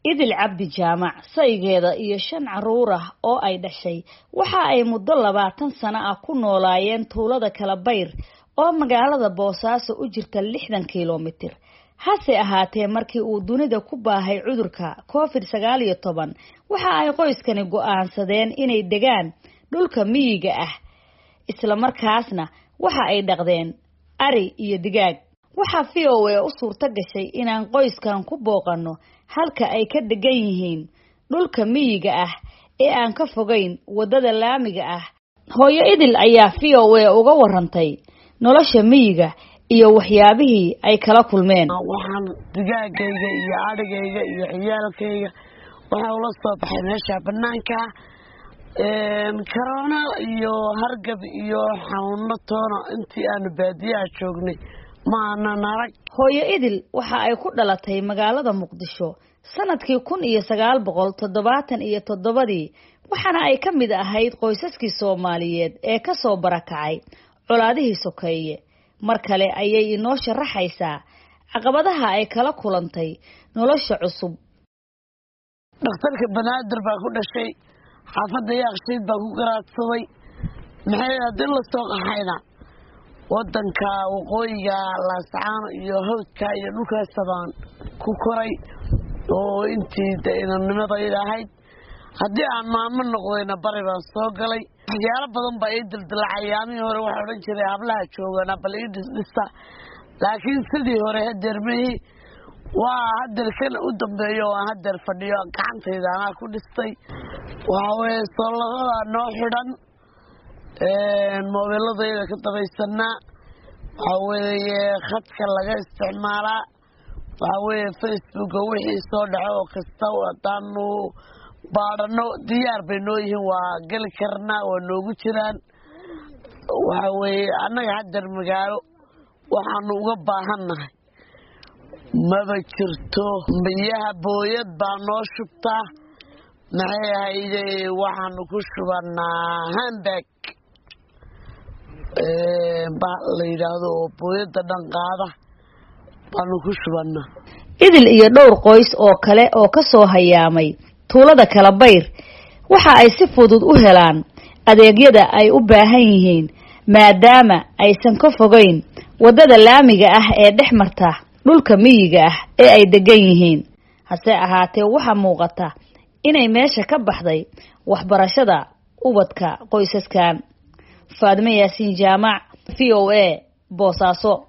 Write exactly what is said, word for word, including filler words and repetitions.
idil cabdi jaamac saygeeda iyo shan caruur ah oo ay dhashay waxa ay muddo labaatan sano ah ku noolaayeen tuulada Kalabayr oo magaalada Boosaaso u jirta lixdan kiiloomitir. hase ahaatee markii uu dunida ku baahay cudurka covid sagaal iyo toban waxa ay qoyskani go'aansadeen inay degaan dhulka miyiga ah isla markaasna waxa ay dhaqdeen ari iyo digaag. waxa V O A u suurta gashay inaan qoyskan ku booqano halka ay ka degan yihiin dhulka miyiga ah ee aan ka fogeyn wadada laamiga ah. hooyo idil ayaa V O A uga warantay nolosha miyiga iyo waxyaabihii ay kala kulmeen. waxaan digaagayga iyo arigayga iyo ciyaalkayga waxa ula soo baxay meesha banaanka ee corona iyo hargab iyo xanuuno toona intii aan baadiyaha joognay ma aanan arag. hooyo idil waxa ay ku dhalatay magaalada Muqdisho sanadkii kun iyo sagaal boqol toddobaatan iyo toddobadii waxaana ay ka mid ahayd qoysaskii Soomaaliyeed ee ka soo barakacay colaadihii sokeeye. mar kale ayay inoo sharaxaysaa caqabadaha ay kala kulantay nolosha cusub. dhakhtarka banaadir baa ku dhashay xaafadda Yaaqshiid baa ku garaadsaday maxay hadii la soo qaxayna wadanka waqooyiga Laascaano iyo hawdka iyo dhulkaas baan ku koray oo intii deegaanimada ilaahayd haddii aan maamo noqdayna bari baan soo galay. waxyaalo badan baa ii dildilacayay hore waxa oran jiray hablaha joogana bal ii dhista laakiin sidii hore hadeermay waa hadeer kan u dambeeyo waan hadeer fadhiyo gacantayda aan ku dhistay. waxa way soolada noo xidhan ee moobiladayda ka tabaysana waxa weeye khadka laga isticmaalaa waxa weeye Facebook wixii soo dhaco kasta wadaanu baadhano diyaar bay noo yihiin waa gali karnaa waa noogu jiraan. waxa weeye annaga hadeer magaalo waxaanu uga baahannahay maba jirto biyaha booyad baa noo shubtaa maxay ahayde waxaanu ku shubanaa handbag ee ba la yiraahdo booyada dhanqaada baanu ku shubanaa. idil iyo dhowr qoys oo kale oo ka soo hayaamay tuulada Kalabayr waxa ay si fudud u helaan adeegyada ay u baahan yihiin maadaama aysan ka fogeyn wadada laamiga ah ee dhexmarta dhulka miyiga ah ee ay degan yihiin. hase ahaatee waxa muuqata inay meesha ka baxday waxbarashada ubadka qoysaskan. Faadime Yaasiin Jaamac, V O A, Boosaaso.